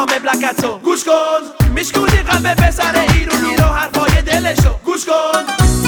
میخوام ابلکتو گوش کن، میشکونی قلب پسر ایرونی رو حرفای دلشو گوش کن.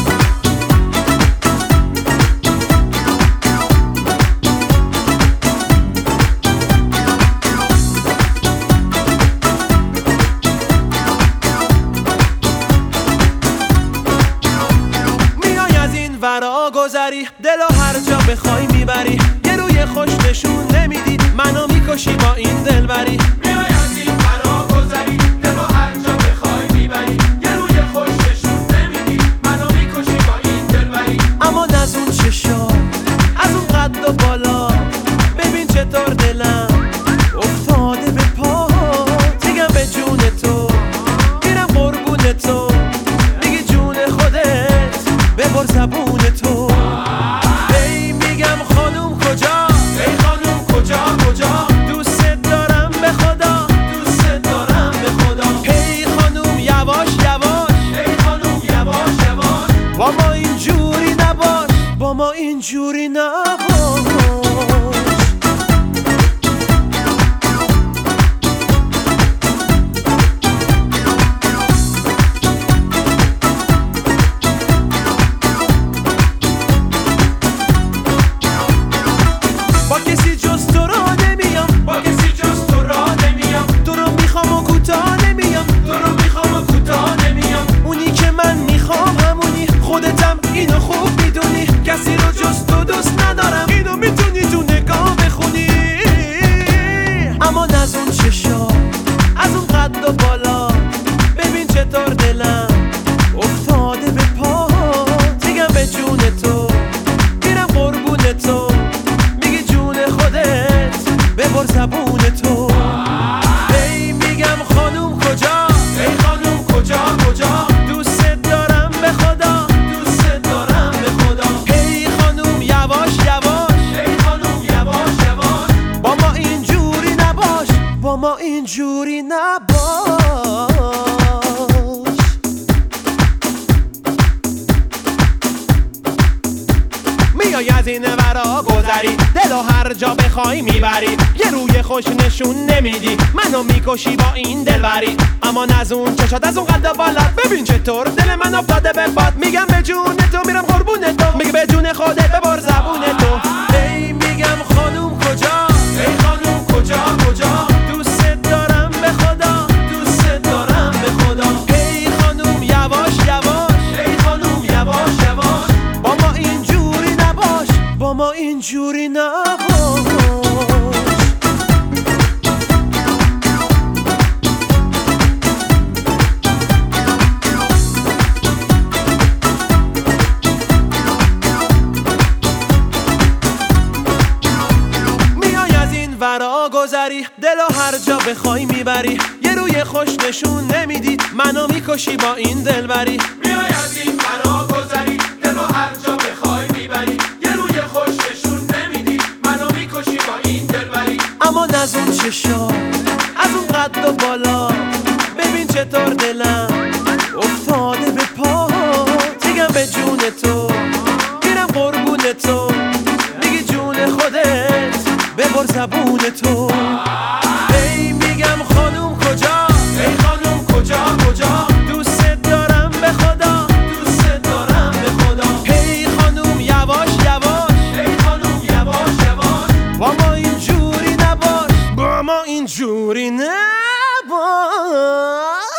ورا گذری دلو هر جا بخوای میبری، یه روی خوش نشون نمیدی منو میکشی با این دلبری. میای از این ورا گذری دلو هر جا بخوای میبری، یه روی خوش نشون نمیدی منو میکشی با این دلبری. اما از اون چشا از اون قد و بالا ببین چطور دلم افتاده به پا، دیگم به جون تو میرم قربون تو، میگی جون خودت ببر زبون تو. ای میگم خانوم کجا، ای خانوم کجا کجا، دوست دارم به خدا، دوست دارم به خدا. ای خانوم یواش یواش، ای خانوم یواش یواش، با ما اینجوری نباش، با ما اینجوری نباش. با کسی جز تو را نمیام، با کسی جز تو را نمیام، تو رو میخوام و کوتاه نمیام، تو رو میخوام و کوتاه نمیام. اونی که من میخوام همونی، خودتم اینو خوب میدونی، کسی رو جز تو دوست ندارم، اینو میتونی تو نگاه بخونی. اما از اون چشا از اون قد و بالا ببین چطور دلم افتاده به پا، دیگم به جون تو میرم قربون تو، ببر زبون تو. ای میگم خانوم کجا، ای خانوم کجا کجا، دوست دارم به خدا، دوست دارم به خدا. ای خانوم یواش یواش، ای خانوم یواش یواش، با ما اینجوری نباش، با ما اینجوری نباش. میای از این ورا گذری دلو هر جا بخوای میبری، یه روی خوش نشون نمیدی منو میکشی با این دلبری. اما از اون چشات از اون قد بالا ببین چطور دل من افتاده به باد، میگم به جون تو میرم قربون تو، میگه به جون خودت ببر زبون تو. ای میگم خانوم کجا، ای خانوم کجا کجا، دوست دارم به خدا، دوست دارم به خدا. ای خانوم یواش یواش، ای خانوم یواش یواش، با ما اینجوری نباش، با ما اینجوری نباش. ورا گذری دلو هر جا بخوای میبری، یه روی خوش نشون نمیدی منو میکشی با این دلبری. میای از این ورا گذری دلو هر جا بخوای میبری، یه روی خوش نشون نمیدی منو میکشی با این دلبری. اما از اون چشا از اون قد و بالا ببین چطور دلم افتاده به پا، دیگم به جون تو میرم قربون تو، میگی جون خودت ببر زبون تو. ای میگم خانوم کجا، ای خانوم کجا کجا، دوست دارم به خدا، دوست دارم به خدا. ای خانوم یواش یواش، ای خانوم یواش یواش، با ما اینجوری نباش، با ما اینجوری نباش.